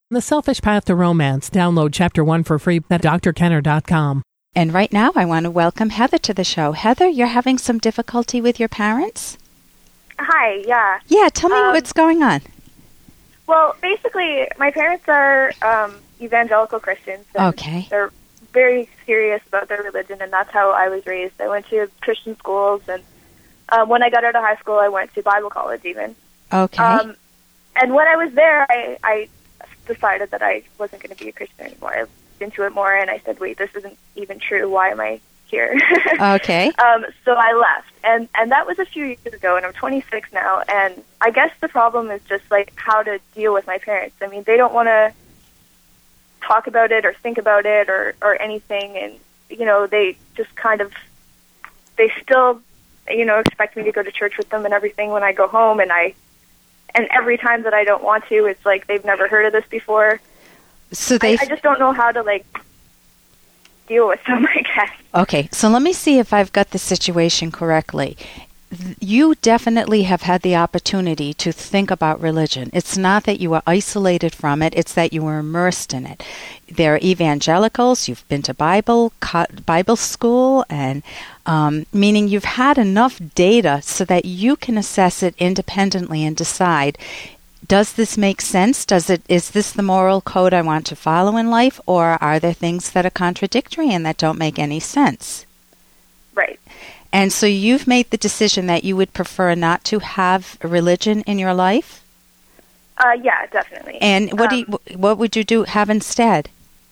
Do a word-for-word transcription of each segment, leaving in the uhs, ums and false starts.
The Selfish Path to Romance. Download Chapter one for free at d r kenner dot com. And right now, I want to welcome Heather to the show. Heather, you're having some difficulty with your parents? Hi, yeah. Yeah, tell me um, what's going on. Well, basically, my parents are um, evangelical Christians. And okay. They're very serious about their religion, and that's how I was raised. I went to Christian schools, and um, when I got out of high school, I went to Bible college even. Okay. Um, and when I was there, I, I decided that I wasn't going to be a Christian anymore. I looked into it more, and I said, wait, this isn't even true. Why am I here? Okay. Um, so I left, and, and that was a few years ago, and I'm twenty-six now, and I guess the problem is just, like, how to deal with my parents. I mean, they don't want to talk about it or think about it or, or anything, and, you know, they just kind of, they still, you know, expect me to go to church with them and everything when I go home, and I, and every time that I don't want to, it's like they've never heard of this before. So they, I, I just don't know how to, like, deal with them, I guess. Okay, so let me see if I've got the situation correctly. You definitely have had the opportunity to think about religion. It's not that you were isolated from it, it's that you were immersed in it. They're evangelicals, you've been to Bible Bible school, and um, meaning you've had enough data so that you can assess it independently and decide, does this make sense? Does it, is this the moral code I want to follow in life, or are there things that are contradictory and that don't make any sense? Right. And so you've made the decision that you would prefer not to have a religion in your life? Uh, yeah, definitely. And what um, do you, what would you do have instead?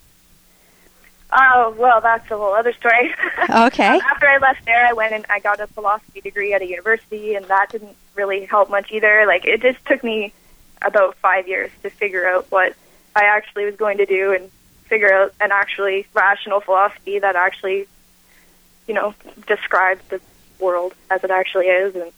Oh, well, that's a whole other story. Okay. um, after I left there, I went and I got a philosophy degree at a university, and that didn't really help much either. Like, it just took me about five years to figure out what I actually was going to do and figure out an actually rational philosophy that actually, you know, describes the world as it actually is, and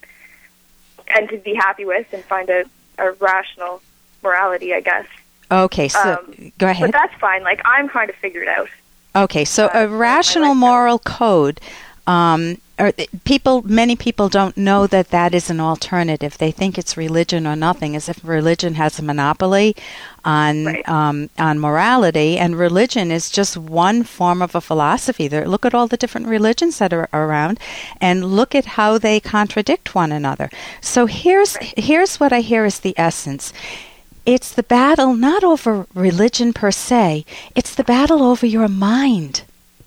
and to be happy with and find a, a rational morality, I guess. Okay, so um, go ahead. But that's fine. Like, I'm kind of figured out. Okay, so uh, a rational moral code, um, or people, many people don't know that that is an alternative. They think it's religion or nothing, as if religion has a monopoly on right. um, on morality, and religion is just one form of a philosophy. There, look at all the different religions that are around, and look at how they contradict one another. So here's right. here's what I hear is the essence. It's the battle not over religion per se, it's the battle over your mind.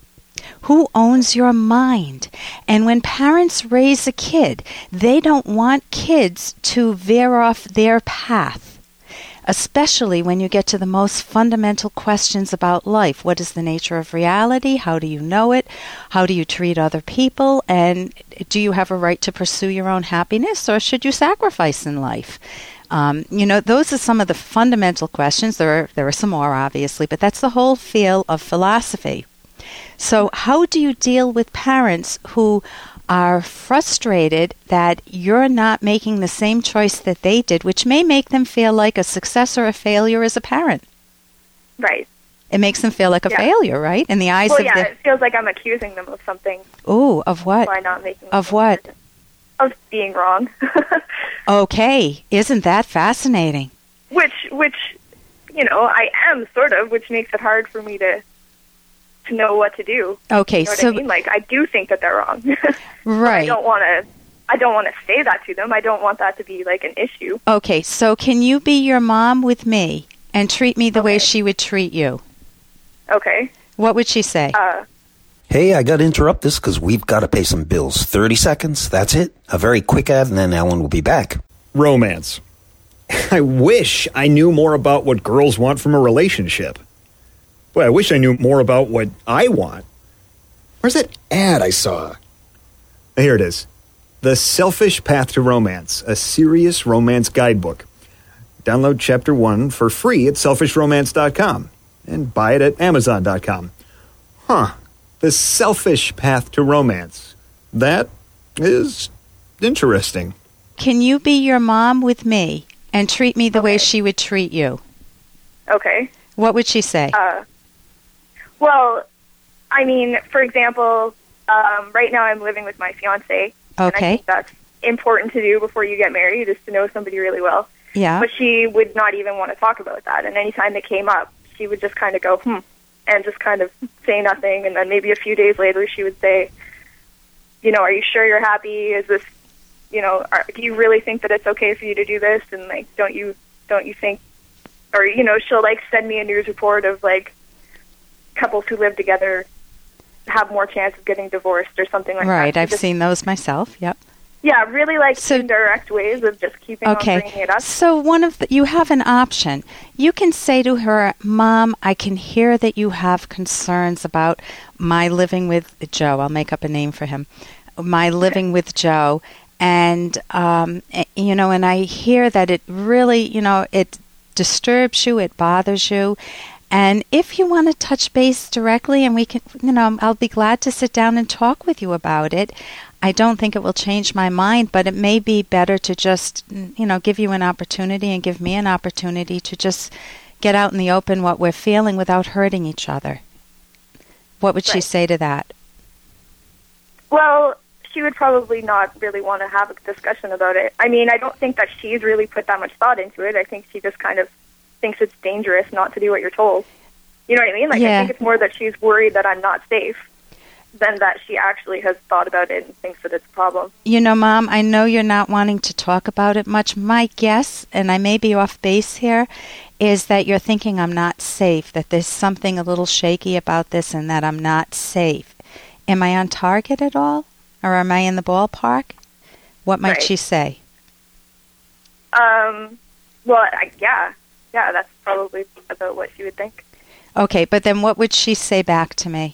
Who owns your mind? And when parents raise a kid, they don't want kids to veer off their path, especially when you get to the most fundamental questions about life. What is the nature of reality? How do you know it? How do you treat other people? And do you have a right to pursue your own happiness, or should you sacrifice in life? Um, you know, those are some of the fundamental questions. There are, there are some more, obviously, but that's the whole feel of philosophy. So how do you deal with parents who are frustrated that you're not making the same choice that they did, which may make them feel like a success or a failure as a parent? Right. It makes them feel like a yeah. failure, right? In the eyes well, of yeah, the... it feels like I'm accusing them of something. Ooh, of what? By not making Of what? Decision. Of being wrong. Okay. Isn't that fascinating? Which, which, you know, I am, sort of, which makes it hard for me to to know what to do. Okay, you know what so... I mean? Like, I do think that they're wrong. Right. I don't want to... I don't want to say that to them. I don't want that to be, like, an issue. Okay, so can you be your mom with me and treat me the okay. way she would treat you? Okay. What would she say? Uh... Hey, I got to interrupt this because we've got to pay some bills. thirty seconds, that's it. A very quick ad, and then Ellen will be back. Romance. I wish I knew more about what girls want from a relationship. Boy, I wish I knew more about what I want. Where's that ad I saw? Here it is. The Selfish Path to Romance, a serious romance guidebook. Download Chapter one for free at selfish romance dot com and buy it at amazon dot com. Huh. The Selfish Path to Romance. That is interesting. Can you be your mom with me and treat me the okay. way she would treat you? Okay. What would she say? Uh, well, I mean, for example, um, right now I'm living with my fiancé. Okay. And I think that's important to do before you get married, is to know somebody really well. Yeah. But she would not even want to talk about that. And anytime it came up, she would just kind of go, hmm, and just kind of say nothing. And then maybe a few days later, she would say, you know, are you sure you're happy? Is this, you know, are, do you really think that it's okay for you to do this? And, like, don't you, don't you think, or, you know, she'll, like, send me a news report of, like, couples who live together have more chance of getting divorced or something like right, that. Right, I've just, seen those myself, yep. Yeah, really, like, so, indirect ways of just keeping okay. on bringing it up. So one of the, you have an option. You can say to her, Mom, I can hear that you have concerns about my living with Joe. I'll make up a name for him. My living with Joe. And, um, you know, and I hear that it really, you know, it disturbs you, it bothers you. And if you want to touch base directly, and we can, you know, I'll be glad to sit down and talk with you about it. I don't think it will change my mind, but it may be better to just, you know, give you an opportunity and give me an opportunity to just get out in the open what we're feeling without hurting each other. What would right. she say to that? Well, she would probably not really want to have a discussion about it. I mean, I don't think that she's really put that much thought into it. I think she just kind of thinks it's dangerous not to do what you're told. You know what I mean? Like, yeah. I think it's more that she's worried that I'm not safe than that she actually has thought about it and thinks that it's a problem. You know, Mom, I know you're not wanting to talk about it much. My guess, and I may be off base here, is that you're thinking I'm not safe, that there's something a little shaky about this and that I'm not safe. Am I on target at all? Or am I in the ballpark? What might right. she say? Um, well, I, yeah. Yeah, that's probably about what she would think. Okay, but then what would she say back to me?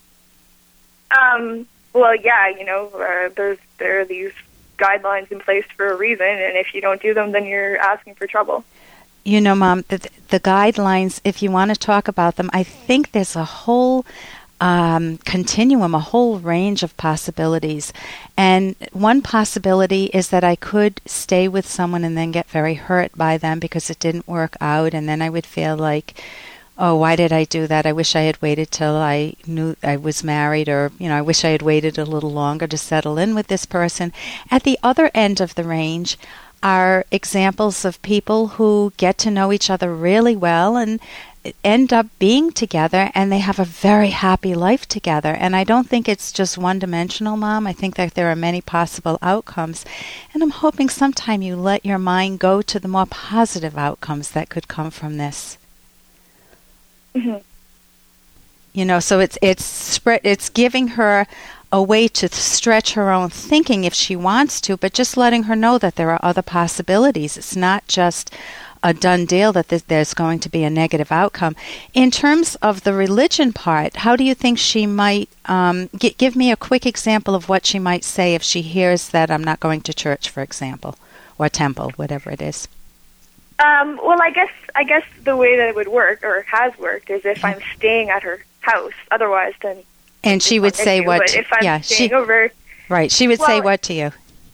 Um, well, yeah, you know, uh, there's there are these guidelines in place for a reason, and if you don't do them, then you're asking for trouble. You know, Mom, the, the guidelines, if you want to talk about them, I think there's a whole um, continuum, a whole range of possibilities. And one possibility is that I could stay with someone and then get very hurt by them because it didn't work out, and then I would feel like, oh, why did I do that? I wish I had waited till I knew I was married, or, you know, I wish I had waited a little longer to settle in with this person. At the other end of the range are examples of people who get to know each other really well and end up being together, and they have a very happy life together. And I don't think it's just one-dimensional, Mom. I think that there are many possible outcomes. And I'm hoping sometime you let your mind go to the more positive outcomes that could come from this. Mm-hmm. You know, so it's it's spread. It's giving her a way to stretch her own thinking if she wants to, but just letting her know that there are other possibilities. It's not just a done deal that th- there's going to be a negative outcome. In terms of the religion part, how do you think she might um, g- give me a quick example of what she might say if she hears that I'm not going to church, for example, or temple, whatever it is? Um, well, I guess I guess the way that it would work, or has worked, is if I'm staying at her house. Otherwise, then and she would say issue. what? But if I'm yeah, staying she, over, right? She would well, say what to you?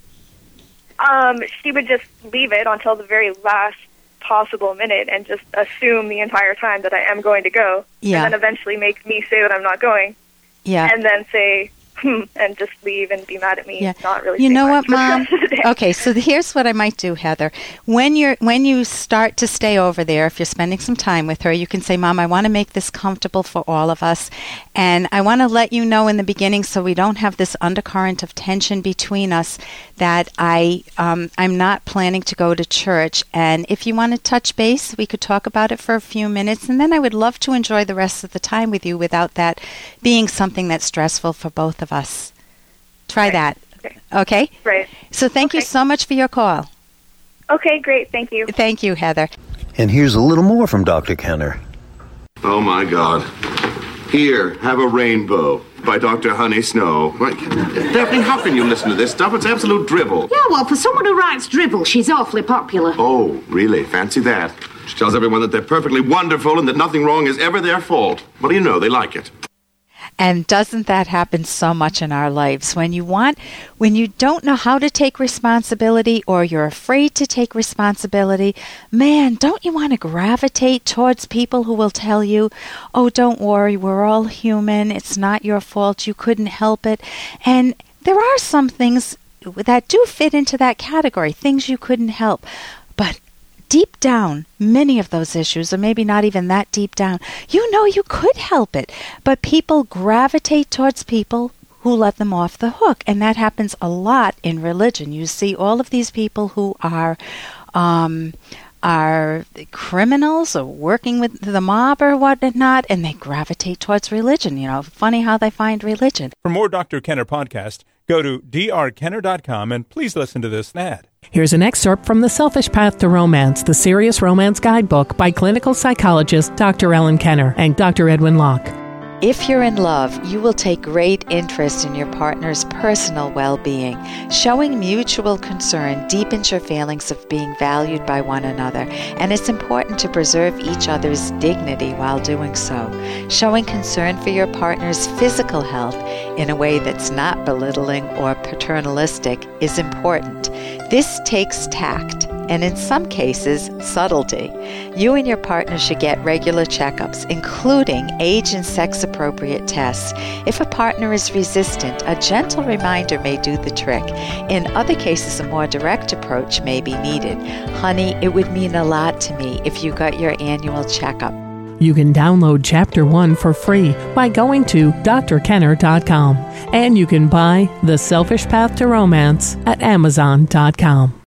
Um, she would just leave it until the very last possible minute and just assume the entire time that I am going to go, yeah. and then eventually make me say that I'm not going, yeah, and then say, hmm, and just leave and be mad at me. Yeah. Not really. You know much what, Mom? Okay, so here's what I might do, Heather. When you're when you start to stay over there, if you're spending some time with her, you can say, Mom, I want to make this comfortable for all of us, and I want to let you know in the beginning so we don't have this undercurrent of tension between us that I um, I'm not planning to go to church, and if you want to touch base, we could talk about it for a few minutes, and then I would love to enjoy the rest of the time with you without that being something that's stressful for both of us. Try right. that. Okay. Okay? Right. So thank okay. you so much for your call. Okay, great. Thank you. Thank you, Heather. And here's a little more from Doctor Kenner. Oh, my God. Here, have a rainbow by Doctor Honey Snow. Right. Daphne, how can you listen to this stuff? It's absolute dribble. Yeah, well, for someone who writes dribble, she's awfully popular. Oh, really? Fancy that. She tells everyone that they're perfectly wonderful and that nothing wrong is ever their fault. What do you know? They like it. And doesn't that happen so much in our lives? When you want, when you don't know how to take responsibility or you're afraid to take responsibility, man, don't you want to gravitate towards people who will tell you, oh, don't worry, we're all human, it's not your fault, you couldn't help it. And there are some things that do fit into that category, things you couldn't help. But deep down, many of those issues, or maybe not even that deep down, you know you could help it. But people gravitate towards people who let them off the hook. And that happens a lot in religion. You see all of these people who are um, are criminals or working with the mob or whatnot, and they gravitate towards religion. You know, funny how they find religion. For more Doctor Kenner podcast, go to d r kenner dot com and please listen to this ad. Here's an excerpt from The Selfish Path to Romance, the Serious Romance Guidebook by clinical psychologist Doctor Ellen Kenner and Doctor Edwin Locke. If you're in love, you will take great interest in your partner's personal well-being. Showing mutual concern deepens your feelings of being valued by one another, and it's important to preserve each other's dignity while doing so. Showing concern for your partner's physical health in a way that's not belittling or paternalistic is important. This takes tact, and in some cases, subtlety. You and your partner should get regular checkups, including age and sex-appropriate tests. If a partner is resistant, a gentle reminder may do the trick. In other cases, a more direct approach may be needed. Honey, it would mean a lot to me if you got your annual checkup. You can download Chapter one for free by going to d r kenner dot com. And you can buy The Selfish Path to Romance at amazon dot com.